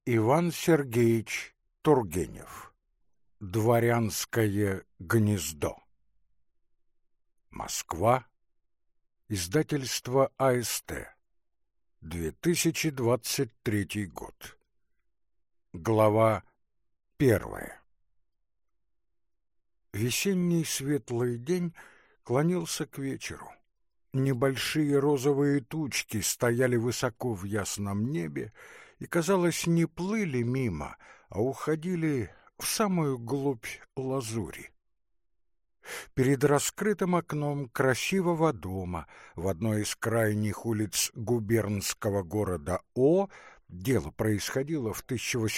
Иван Сергеевич Тургенев. Дворянское гнездо. Москва. Издательство АСТ. 2023 год. Глава 1. Весенний светлый день клонился к вечеру. Небольшие розовые тучки стояли высоко в ясном небе и, казалось, не плыли мимо, а уходили в самую глубь лазури. Перед раскрытым окном красивого дома в одной из крайних улиц губернского города О, дело происходило в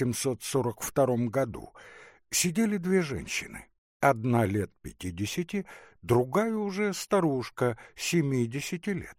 1842 году, сидели две женщины. Одна лет 50, другая уже старушка 70 лет.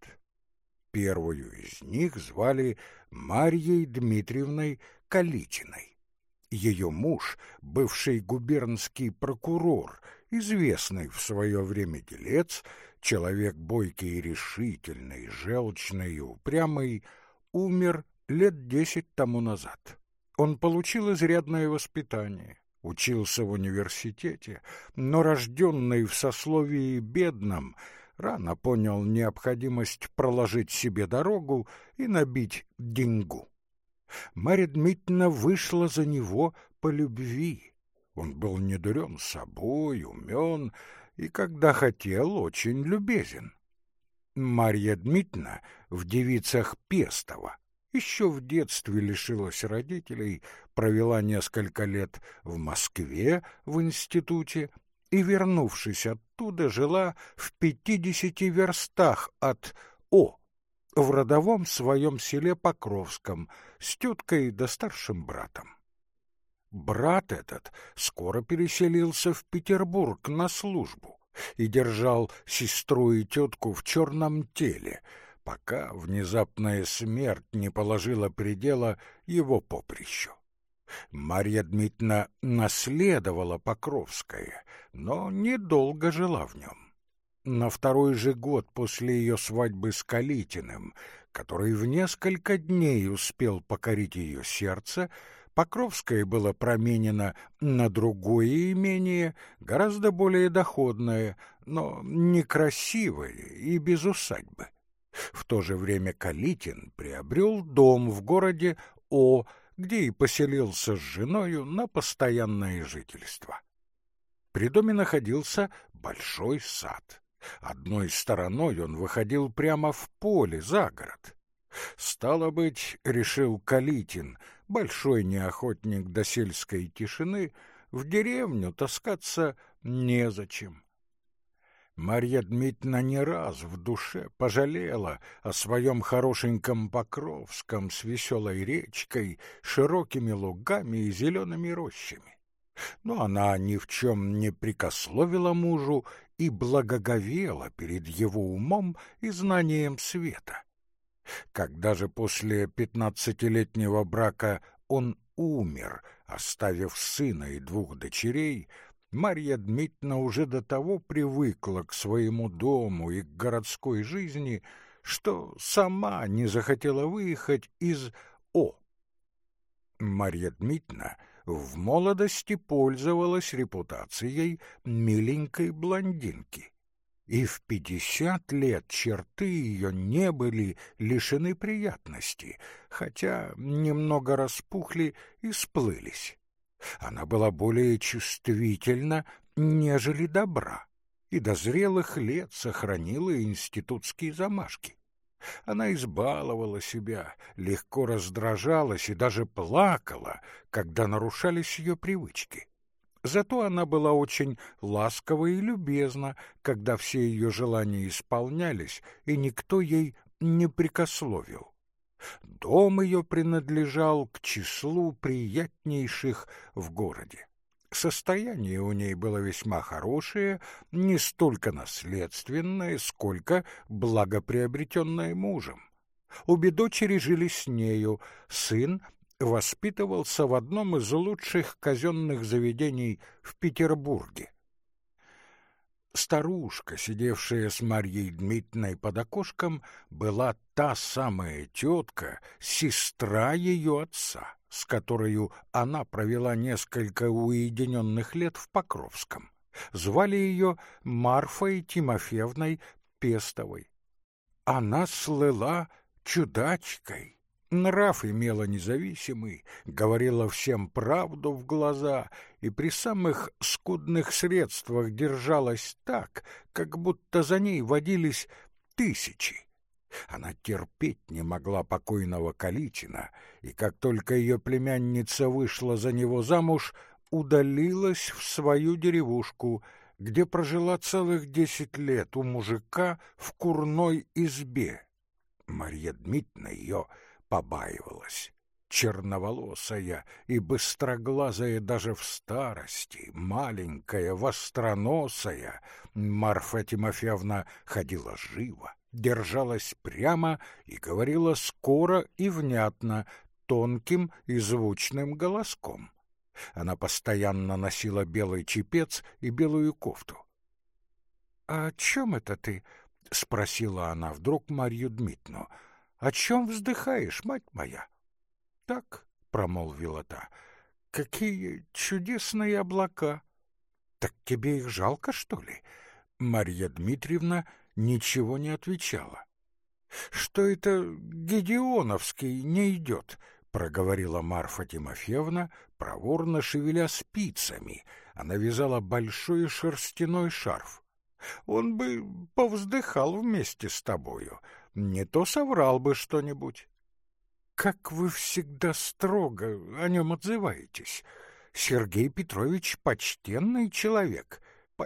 Первую из них звали Марьей Дмитриевной Калитиной. Ее муж, бывший губернский прокурор, известный в свое время делец, человек бойкий и решительный, желчный и упрямый, умер лет 10 тому назад. Он получил изрядное воспитание, учился в университете, но, рожденный в сословии бедном, рано понял необходимость проложить себе дорогу и набить деньгу. Марья Дмитриевна вышла за него по любви. Он был недурен собой, умен и, когда хотел, очень любезен. Марья Дмитриевна в девицах Пестова еще в детстве лишилась родителей, провела несколько лет в Москве в институте и, вернувшись оттуда, жила в 50 верстах от О, в родовом своем селе Покровском, с теткой да старшим братом. Брат этот скоро переселился в Петербург на службу и держал сестру и тетку в черном теле, пока внезапная смерть не положила предела его поприщу. Марья Дмитриевна наследовала Покровское, но недолго жила в нем. На второй же год после ее свадьбы с Калитиным, который в несколько дней успел покорить ее сердце, Покровское было променено на другое имение, гораздо более доходное, но некрасивое и без усадьбы. В то же время Калитин приобрел дом в городе О, где и поселился с женою на постоянное жительство. При доме находился большой сад. Одной стороной он выходил прямо в поле, за город. Стало быть, решил Калитин, большой неохотник до сельской тишины, в деревню таскаться незачем. Марья Дмитриевна не раз в душе пожалела о своем хорошеньком Покровском с веселой речкой, широкими лугами и зелеными рощами. Но она ни в чем не прекословила мужу и благоговела перед его умом и знанием света. Когда же после 15-летнего брака он умер, оставив сына и двух дочерей, Марья Дмитриевна уже до того привыкла к своему дому и к городской жизни, что сама не захотела выехать из О. Марья Дмитриевна в молодости пользовалась репутацией миленькой блондинки, и в 50 лет черты ее не были лишены приятности, хотя немного распухли и сплылись. Она была более чувствительна, нежели добра, и до зрелых лет сохранила институтские замашки. Она избаловала себя, легко раздражалась и даже плакала, когда нарушались ее привычки. Зато она была очень ласкова и любезна, когда все ее желания исполнялись, и никто ей не прекословил. Дом ее принадлежал к числу приятнейших в городе. Состояние у ней было весьма хорошее, не столько наследственное, сколько благоприобретенное мужем. Обе дочери жили с нею, сын воспитывался в одном из лучших казенных заведений в Петербурге. Старушка, сидевшая с Марьей Дмитриевной под окошком, была та самая тетка, сестра ее отца, с которой она провела несколько уединенных лет в Покровском. Звали ее Марфой Тимофеевной Пестовой. Она слыла чудачкой, нрав имела независимый, говорила всем правду в глаза и при самых скудных средствах держалась так, как будто за ней водились тысячи. Она терпеть не могла покойного Калитина, и как только ее племянница вышла за него замуж, удалилась в свою деревушку, где прожила целых 10 лет у мужика в курной избе. Марья Дмитриевна ее побаивалась. Черноволосая и быстроглазая даже в старости, маленькая, востроносая, Марфа Тимофеевна ходила живо, держалась прямо и говорила скоро и внятно, тонким и звучным голоском. Она постоянно носила белый чепец и белую кофту. — А о чем это ты? — спросила она вдруг Марью Дмитриевну. — О чем вздыхаешь, мать моя? — Так, — промолвила та, — какие чудесные облака! — Так тебе их жалко, что ли? Марья Дмитриевна ничего не отвечала. — Что это Гедеоновский не идет? — проговорила Марфа Тимофеевна, проворно шевеля спицами. Она вязала большой шерстяной шарф. Он бы повздыхал вместе с тобою, не то соврал бы что-нибудь. Как вы всегда строго о нем отзываетесь. Сергей Петрович почтенный человек.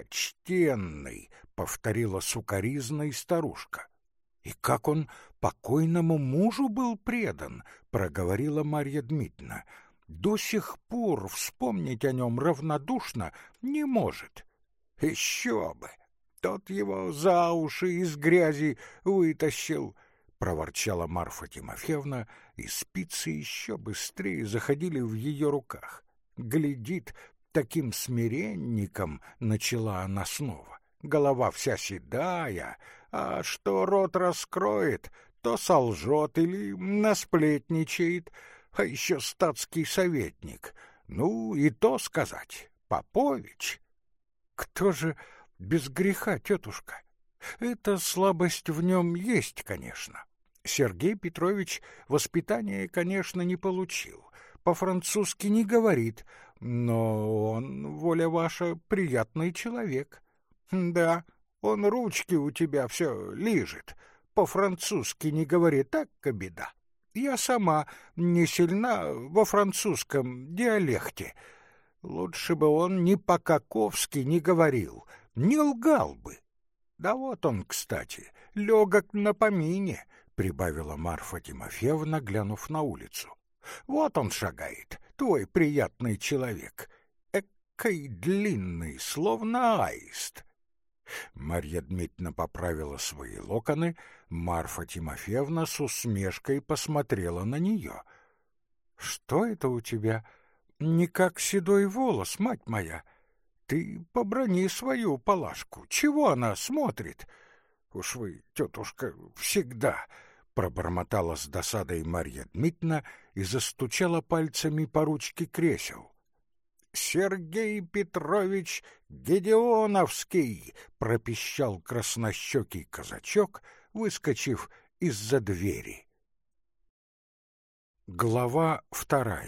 Почтенный, повторила сукоризной старушка. И как он покойному мужу был предан, проговорила Марья Дмитриевна. До сих пор вспомнить о нем равнодушно не может. Еще бы! Тот его за уши из грязи вытащил, — проворчала Марфа Тимофеевна, и спицы еще быстрее заходили в ее руках. Глядит, таким смиренником, — начала она снова, — голова вся седая, а что рот раскроет, то солжет или насплетничает, а еще статский советник. Ну, и то сказать, Попович. Кто же без греха, тетушка? Эта слабость в нем есть, конечно. Сергей Петрович воспитания, конечно, не получил, по-французски не говорит, но он, воля ваша, приятный человек. Да, он ручки у тебя все лижет, по-французски не говорит, так-ка беда. Я сама не сильна во французском диалекте. Лучше бы он ни по-каковски не говорил, не лгал бы. Да вот он, кстати, легок на помине, — прибавила Марфа Тимофеевна, глянув на улицу. Вот он шагает, твой приятный человек, экой длинный, словно аист. Марья Дмитриевна поправила свои локоны, Марфа Тимофеевна с усмешкой посмотрела на нее. — Что это у тебя? Не как седой волос, мать моя. Ты побрани свою Палашку. Чего она смотрит? Уж вы, тетушка, всегда... — пробормотала с досадой Марья Дмитриевна и застучала пальцами по ручке кресел. — Сергей Петрович Гедеоновский! — пропищал краснощекий казачок, выскочив из-за двери. Глава 2.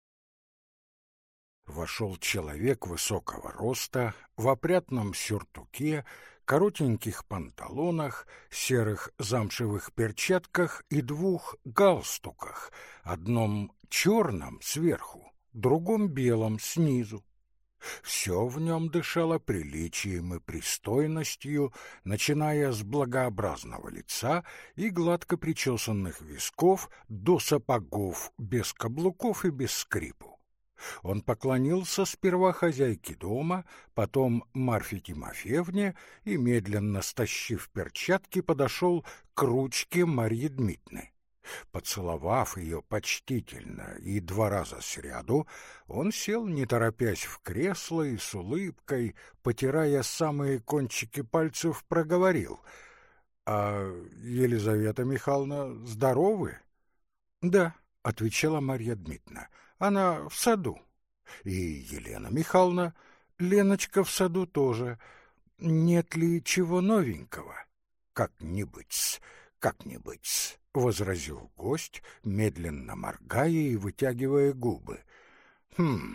Вошел человек высокого роста, в опрятном сюртуке, коротеньких панталонах, серых замшевых перчатках и 2 галстуках, одном черном сверху, другом белом снизу. Все в нем дышало приличием и пристойностью, начиная с благообразного лица и гладко причесанных висков до сапогов без каблуков и без скрипу. Он поклонился сперва хозяйке дома, потом Марфе Тимофеевне и, медленно стащив перчатки, подошел к ручке Марьи Дмитриевны. Поцеловав ее почтительно и 2 раза сряду, он сел, не торопясь, в кресло и с улыбкой, потирая самые кончики пальцев, проговорил: — А Елизавета Михайловна здоровы? — Да, — отвечала Марья Дмитриевна. — Она в саду. И Елена Михайловна, Леночка в саду тоже. Нет ли чего новенького? — Как-нибудь-с, как-нибудь-с, — возразил гость, медленно моргая и вытягивая губы. —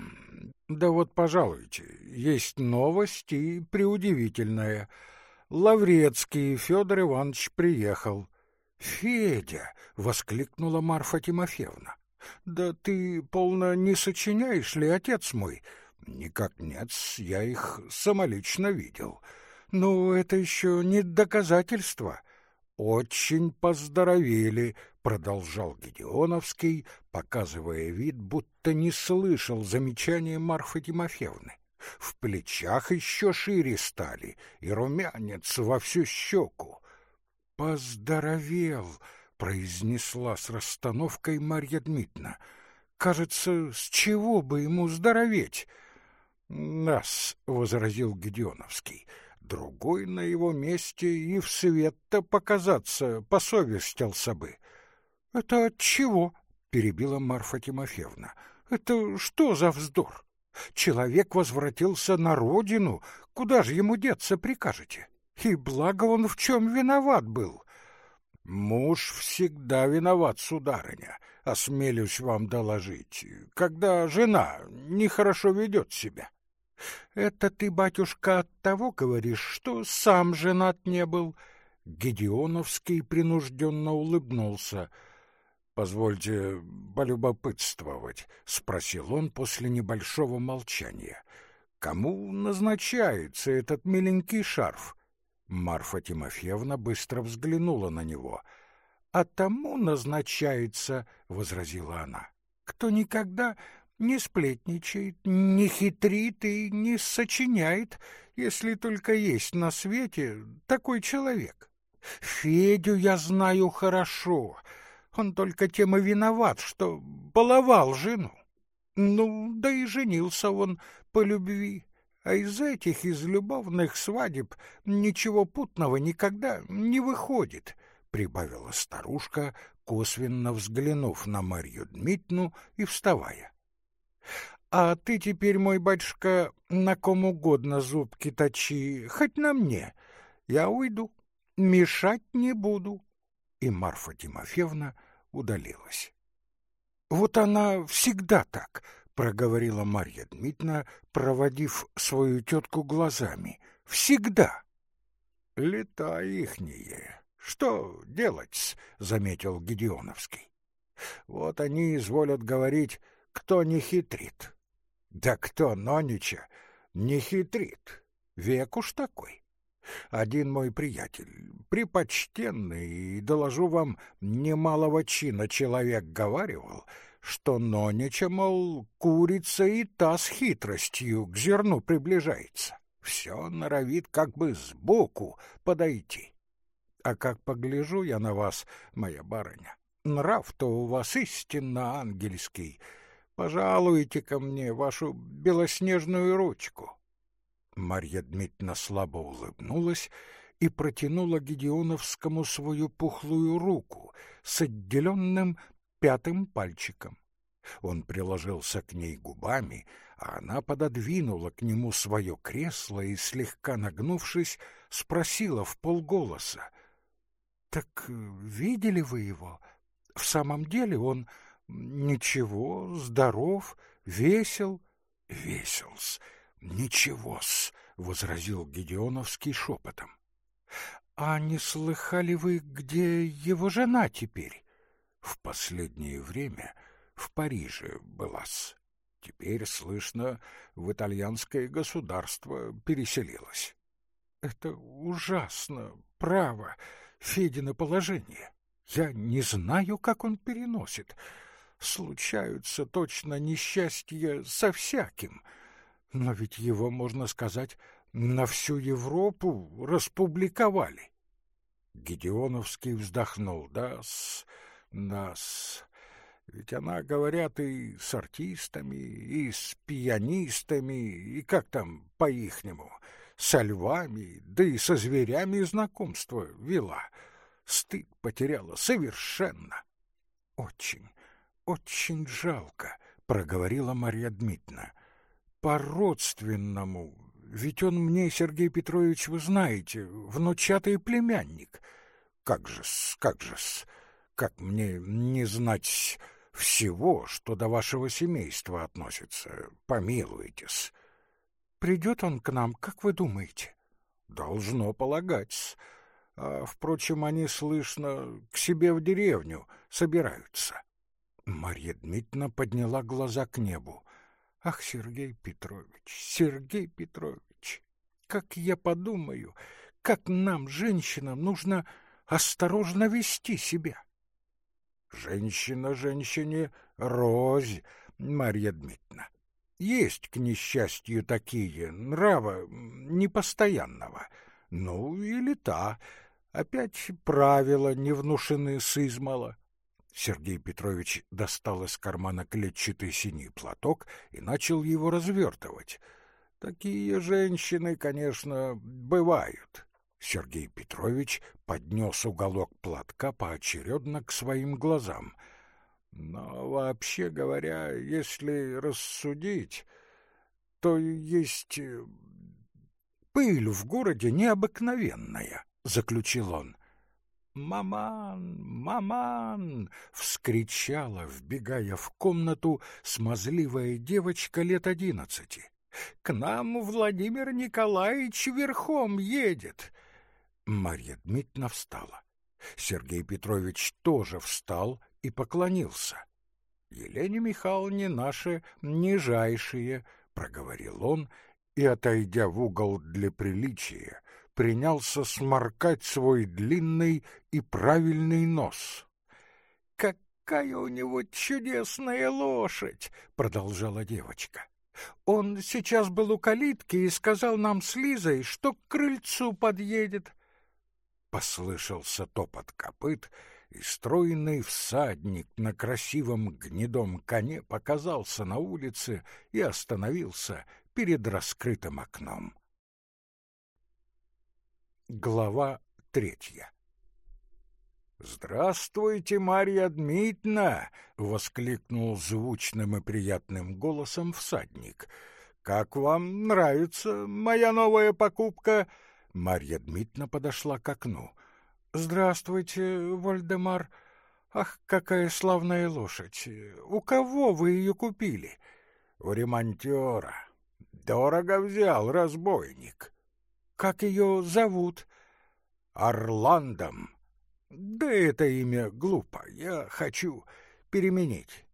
да вот, пожалуйте, есть новость и преудивительная. Лаврецкий Федор Иванович приехал. — Федя! — воскликнула Марфа Тимофеевна. — Да ты, полно, не сочиняешь ли, отец мой? — Никак нет, я их самолично видел. — Ну, это еще не доказательство. — Очень поздоровели, — продолжал Гедеоновский, показывая вид, будто не слышал замечания Марфы Тимофеевны. В плечах еще шире стали, и румянец во всю щеку. — Поздоровел, — произнесла с расстановкой Марья Дмитриевна. — Кажется, с чего бы ему здороветь? — Нас, — возразил Гедеоновский, — другой на его месте и в свет-то показаться посовестился бы. — Это от чего? — перебила Марфа Тимофеевна. — Это что за вздор? Человек возвратился на родину, куда же ему деться прикажете? И благо он в чем виноват был. — Муж всегда виноват, сударыня, осмелюсь вам доложить, когда жена нехорошо ведет себя. — Это ты, батюшка, от того говоришь, что сам женат не был? Гедеоновский принужденно улыбнулся. — Позвольте полюбопытствовать, — спросил он после небольшого молчания. — Кому назначается этот миленький шарф? Марфа Тимофеевна быстро взглянула на него. — А тому назначается, — возразила она, — кто никогда не сплетничает, не хитрит и не сочиняет, если только есть на свете такой человек. Федю я знаю хорошо. Он только тем и виноват, что баловал жену. Ну, да и женился он по любви. А из любовных свадеб ничего путного никогда не выходит, — прибавила старушка, косвенно взглянув на Марью Дмитриевну и вставая. — А ты теперь, мой батюшка, на ком угодно зубки точи, хоть на мне. Я уйду, мешать не буду. И Марфа Тимофеевна удалилась. — Вот она всегда так, — проговорила Марья Дмитриевна, проводив свою тетку глазами. — Всегда. — Лета ихние. Что делать-с, — заметил Гедеоновский. — Вот они изволят говорить, кто не хитрит. Да кто, нонича, не хитрит. Век уж такой. Один мой приятель, препочтенный, и, доложу вам, немалого чина человек, говаривал, что нонича, мол, курица и та с хитростью к зерну приближается. Все норовит как бы сбоку подойти. А как погляжу я на вас, моя барыня, нрав-то у вас истинно ангельский. Пожалуйте ко мне вашу белоснежную ручку. Марья Дмитриевна слабо улыбнулась и протянула Гедеоновскому свою пухлую руку с отделенным пятым пальчиком. Он приложился к ней губами, а она пододвинула к нему свое кресло и, слегка нагнувшись, спросила вполголоса: — Так видели вы его? В самом деле он ничего, здоров, весел? — Весел-с. «Ничего-с», — возразил Гедеоновский шепотом. «А не слыхали вы, где его жена теперь?» «В последнее время в Париже была-с. Теперь, слышно, в итальянское государство переселилась». «Это ужасно, право, Федино положение. Я не знаю, как он переносит. Случаются точно несчастья со всяким». Но ведь его, можно сказать, на всю Европу распубликовали. Гедеоновский вздохнул. Да-с, да-с. Ведь она, говорят, и с артистами, и с пианистами, и как там по-ихнему, со львами, да и со зверями знакомство вела. Стыд потеряла совершенно. Очень, очень жалко, — проговорила Марья Дмитриевна. По-родственному, ведь он мне, Сергей Петрович, вы знаете, внучатый племянник. Как же-с, как же-с, как мне не знать всего, что до вашего семейства относится, помилуйтесь. Придет он к нам, как вы думаете? Должно полагать. А, впрочем, они, слышно, к себе в деревню собираются. Марья Дмитриевна подняла глаза к небу. Ах, Сергей Петрович, Сергей Петрович, как я подумаю, как нам, женщинам, нужно осторожно вести себя. Женщина женщине рознь, Марья Дмитриевна. Есть, к несчастью, такие, нрава непостоянного. Ну, или та. Опять правила не внушены сызмала. Сергей Петрович достал из кармана клетчатый синий платок и начал его развертывать. Такие женщины, конечно, бывают. Сергей Петрович поднес уголок платка поочередно к своим глазам. Но, вообще говоря, если рассудить, то есть пыль в городе необыкновенная, — заключил он. «Маман! Маман!» — вскричала, вбегая в комнату, смазливая девочка лет 11. «К нам Владимир Николаевич верхом едет!» Марья Дмитриевна встала. Сергей Петрович тоже встал и поклонился. «Елене Михайловне наши нижайшие», — проговорил он, и, отойдя в угол для приличия, принялся сморкать свой длинный и правильный нос. «Какая у него чудесная лошадь!» — продолжала девочка. «Он сейчас был у калитки и сказал нам с Лизой, что к крыльцу подъедет». Послышался топот копыт, и стройный всадник на красивом гнедом коне показался на улице и остановился перед раскрытым окном. Глава 3. «Здравствуйте, Марья Дмитриевна!» — воскликнул звучным и приятным голосом всадник. «Как вам нравится моя новая покупка?» Марья Дмитриевна подошла к окну. «Здравствуйте, Вольдемар! Ах, какая славная лошадь! У кого вы ее купили?» «У ремонтера. Дорого взял разбойник». «Как ее зовут?» «Орландом». «Да это имя глупо, я хочу переменить».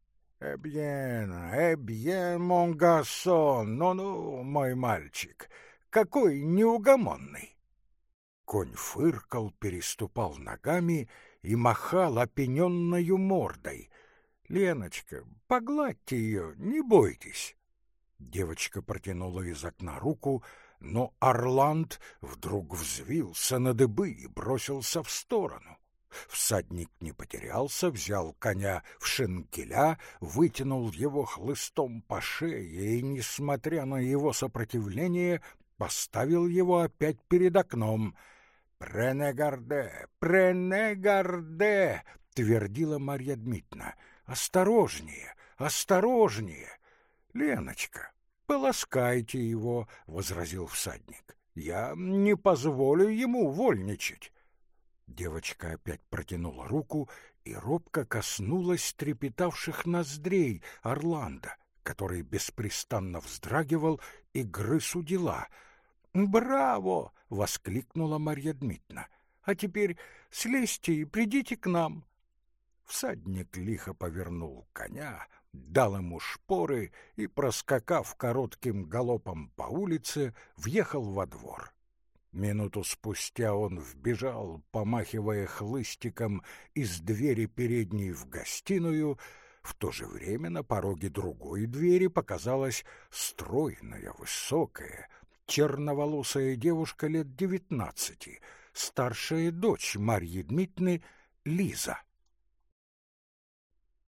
«Эбьен, мон гарсон, ну-ну, мой мальчик, какой неугомонный». Конь фыркал, переступал ногами и махал опененною мордой. «Леночка, погладьте ее, не бойтесь». Девочка протянула из окна руку, но Орланд вдруг взвился на дыбы и бросился в сторону. Всадник не потерялся, взял коня в шинкеля, вытянул его хлыстом по шее и, несмотря на его сопротивление, поставил его опять перед окном. «Прене гарде! Прене гарде!» — твердила Марья Дмитриевна. «Осторожнее! Осторожнее!» «Леночка, поласкайте его!» — возразил всадник. «Я не позволю ему вольничать!» Девочка опять протянула руку и робко коснулась трепетавших ноздрей Орланда, который беспрестанно вздрагивал и грыз у дела. «Браво!» — воскликнула Марья Дмитриевна. «А теперь слезьте и придите к нам». Всадник лихо повернул коня, дал ему шпоры и, проскакав коротким галопом по улице, въехал во двор. Минуту спустя он вбежал, помахивая хлыстиком, из двери передней в гостиную. В то же время на пороге другой двери показалась стройная, высокая, черноволосая девушка лет 19, старшая дочь Марьи Дмитриевны Лиза.